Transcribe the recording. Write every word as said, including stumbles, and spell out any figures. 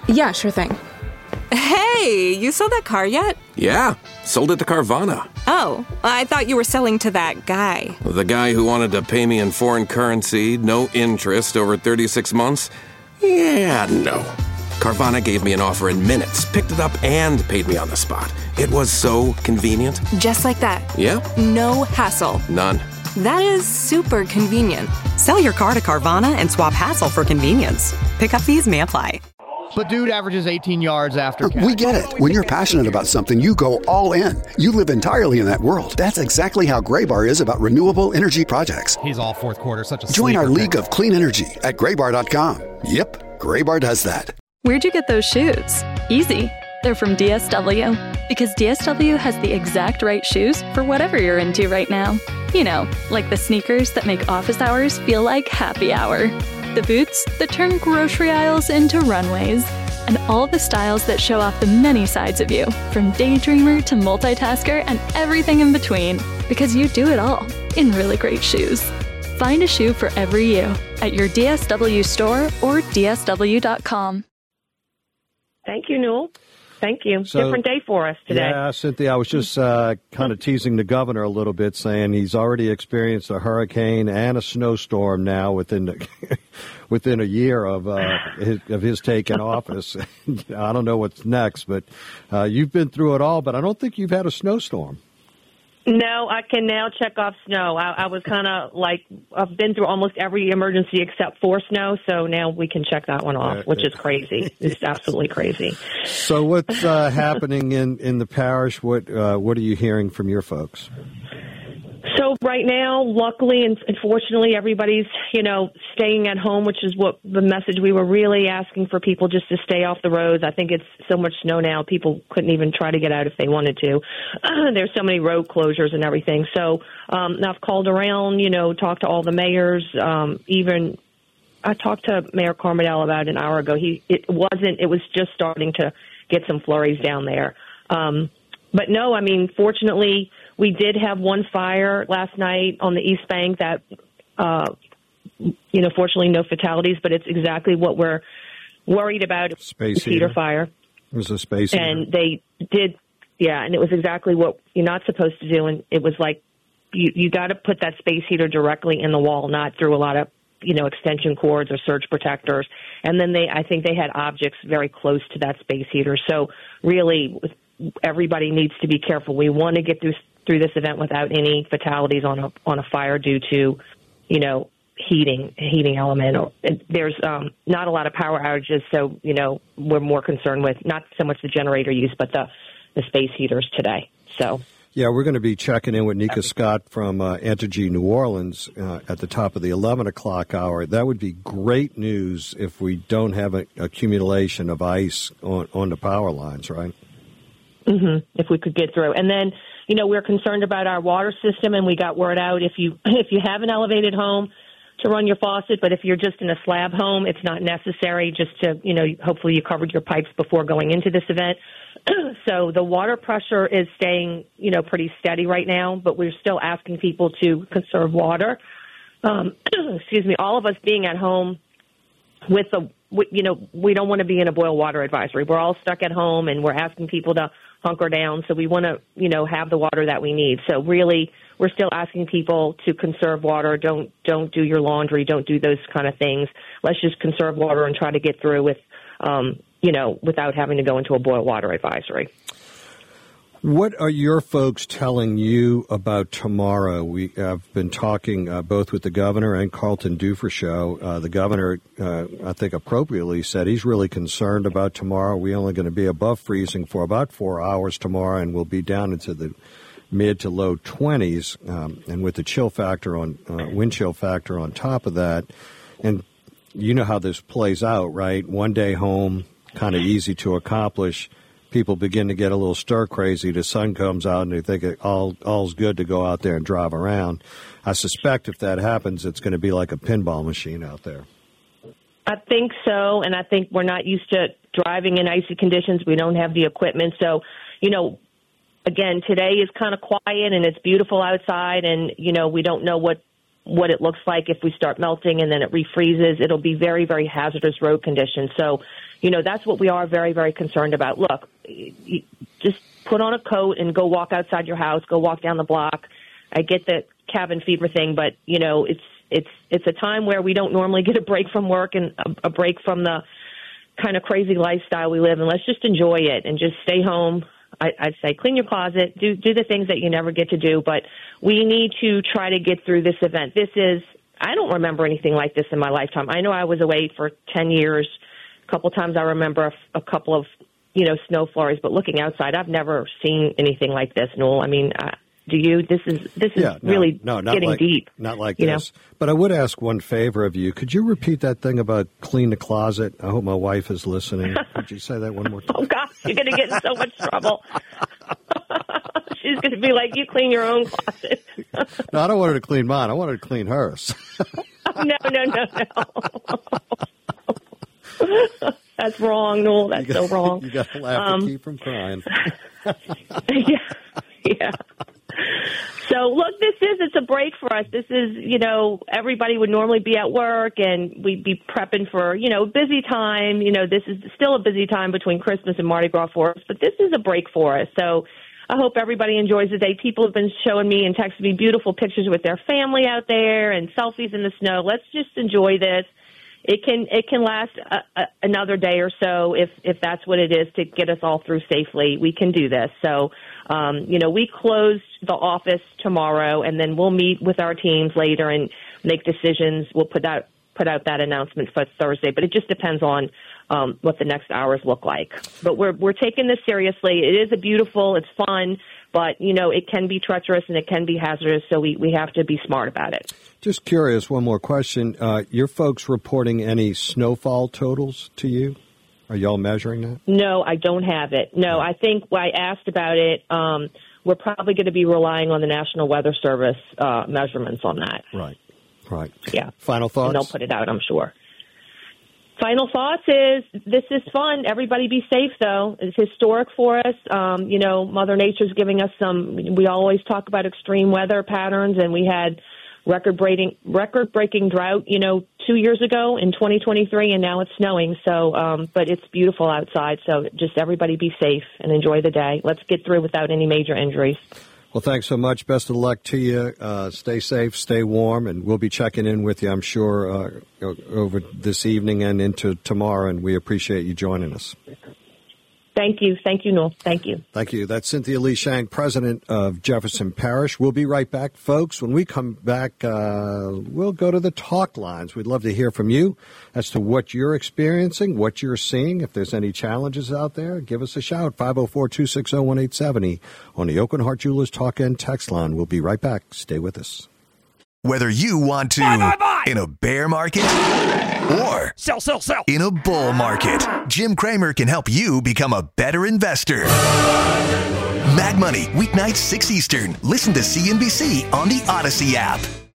Yeah, sure thing. Hey, you sold that car yet? Yeah, sold it to Carvana. Oh, I thought you were selling to that guy. The guy who wanted to pay me in foreign currency, no interest, over thirty-six months? Yeah, no. Carvana gave me an offer in minutes, picked it up, and paid me on the spot. It was so convenient. Just like that. Yeah. No hassle. None. That is super convenient. Sell your car to Carvana and swap hassle for convenience. Pickup fees may apply. But dude averages eighteen yards after catch. We get it. When you're passionate about something, you go all in. You live entirely in that world. That's exactly how Graybar is about renewable energy projects. He's all fourth quarter, such a Join our sleeper League pick. of Clean Energy at graybar dot com. Yep, Graybar does that. Where'd you get those shoes? Easy. They're from D S W. Because D S W has the exact right shoes for whatever you're into right now. You know, like the sneakers that make office hours feel like happy hour. The boots that turn grocery aisles into runways. And all the styles that show off the many sides of you, from daydreamer to multitasker and everything in between. Because you do it all in really great shoes. Find a shoe for every you at your D S W store or D S W dot com. Thank you, Newell. Thank you. So, Different day for us today. Yeah, Cynthia, I was just uh, kind of teasing the governor a little bit, saying he's already experienced a hurricane and a snowstorm now within the, within a year of uh, his, of his taking office. I don't know what's next, but uh, you've been through it all, but I don't think you've had a snowstorm. No, I can now check off snow. I, I was kind of like, I've been through almost every emergency except for snow, so now we can check that one off, which is crazy. It's absolutely crazy. So what's uh, happening in, in the parish? What uh, what are you hearing from your folks? So right now, luckily and unfortunately, everybody's, you know, staying at home, which is what the message we were really asking for people just to stay off the roads. I think it's so much snow now, people couldn't even try to get out if they wanted to. Uh, there's so many road closures and everything. So um, I've called around, you know, talked to all the mayors, um, even I talked to Mayor Carmodel about an hour ago. He it wasn't, it was just starting to get some flurries down there. Um, but no, I mean, fortunately, we did have one fire last night on the East Bank that, uh, you know, fortunately no fatalities, but it's exactly what we're worried about. Space heater. heater fire. It was a space and heater. they did, yeah, and it was exactly what you're not supposed to do. And it was like, you, you got to put that space heater directly in the wall, not through a lot of, you know, extension cords or surge protectors. And then they, I think they had objects very close to that space heater. So really, everybody needs to be careful. We want to get through through this event without any fatalities on a on a fire due to, you know, heating heating element. Or, there's um, not a lot of power outages, so you know we're more concerned with not so much the generator use, but the the space heaters today. So. Yeah, we're going to be checking in with Nika Scott from uh, Entergy New Orleans uh, at the top of the eleven o'clock hour. That would be great news if we don't have an accumulation of ice on, on the power lines, right? Mm-hmm. If we could get through. And then, you know, we're concerned about our water system, and we got word out if you if you have an elevated home to run your faucet, but if you're just in a slab home, it's not necessary just to, you know, hopefully you covered your pipes before going into this event. So the water pressure is staying, you know, pretty steady right now, but we're still asking people to conserve water. Um, excuse me, all of us being at home with a, you know, we don't want to be in a boil water advisory. We're all stuck at home, and we're asking people to hunker down. So we want to, you know, have the water that we need. So really, we're still asking people to conserve water. Don't don't do your laundry. Don't do those kind of things. Let's just conserve water and try to get through with, um, you know, without having to go into a boil water advisory. What are your folks telling you about tomorrow? We have been talking uh, both with the governor and Carlton Dufresnoy. Uh, the governor, uh, I think appropriately, said he's really concerned about tomorrow. We're only going to be above freezing for about four hours tomorrow, and we'll be down into the mid to low twenties, um, and with the chill factor on uh, wind chill factor on top of that. And you know how this plays out, right? One day home, kind of easy to accomplish. People begin to get a little stir crazy. The sun comes out and they think it all all's good to go out there and drive around. I suspect if that happens, it's going to be like a pinball machine out there. I think so, and I think we're not used to driving in icy conditions. We don't have the equipment. So, you know, again, today is kind of quiet and it's beautiful outside, and, you know, we don't know what, what it looks like if we start melting and then it refreezes. It'll be very, very hazardous road conditions. So you know, that's what we are very, very concerned about. Look, you just put on a coat and go walk outside your house, go walk down the block. I get the cabin fever thing, but, you know, it's it's it's a time where we don't normally get a break from work and a, a break from the kind of crazy lifestyle we live, and let's just enjoy it and just stay home. I, I'd say clean your closet, do do the things that you never get to do, but we need to try to get through this event. This is, I don't remember anything like this in my lifetime. I know I was away for ten years. A couple times I remember a, a couple of, you know, snow flurries, but looking outside, I've never seen anything like this, Noel. I mean, uh, do you? This is this is yeah, no, really no, not getting like, deep. Not like you this. Know? But I would ask one favor of you. Could you repeat that thing about clean the closet? I hope my wife is listening. Could you say that one more time? Oh, gosh, you're going to get in so much trouble. She's going to be like, you clean your own closet. No, I don't want her to clean mine. I want her to clean hers. no, no, no, no. That's wrong, Noel. That's got, so wrong. You got to laugh um, to keep from crying. yeah, yeah. So, look, this is, it's a break for us. This is, you know, everybody would normally be at work and we'd be prepping for, you know, busy time. You know, this is still a busy time between Christmas and Mardi Gras for us, but this is a break for us. So I hope everybody enjoys the day. People have been showing me and texting me beautiful pictures with their family out there and selfies in the snow. Let's just enjoy this. It can it can last a, a, another day or so if if that's what it is to get us all through safely. We can do this. So, um, you know, we close the office tomorrow, and then we'll meet with our teams later and make decisions. We'll put out put out that announcement for Thursday, but it just depends on um, what the next hours look like. But we're we're taking this seriously. It is a beautiful, it's fun, but you know it can be treacherous and it can be hazardous. So we we have to be smart about it. Just curious, one more question. Uh, your folks reporting any snowfall totals to you? Are y'all measuring that? No, I don't have it. No, I think I asked about it. Um, we're probably going to be relying on the National Weather Service uh, measurements on that. Right, right. Yeah. Final thoughts? And they'll put it out, I'm sure. Final thoughts is this is fun. Everybody be safe, though. It's historic for us. Um, you know, Mother Nature's giving us some, we always talk about extreme weather patterns, and we had record-breaking record-breaking drought, you know, two years ago in twenty twenty-three, and now it's snowing. So, um, but it's beautiful outside. So just everybody be safe and enjoy the day. Let's get through without any major injuries. Well, thanks so much. Best of luck to you. Uh, stay safe, stay warm, and we'll be checking in with you, I'm sure, uh, over this evening and into tomorrow, and we appreciate you joining us. Thank you. Thank you, Noel. Thank you. Thank you. That's Cynthia Lee Shank, president of Jefferson Parish. We'll be right back, folks. When we come back, uh, we'll go to the talk lines. We'd love to hear from you as to what you're experiencing, what you're seeing. If there's any challenges out there, give us a shout. five oh four, two six oh, one eight seven oh on the Aucoin Hart Jewelers Talk and Text line. We'll be right back. Stay with us. Whether you want to buy, buy, buy. in a bear market or sell, sell, sell. in a bull market, Jim Cramer can help you become a better investor. Mag Money, weeknights six Eastern. Listen to C N B C on the Odyssey app.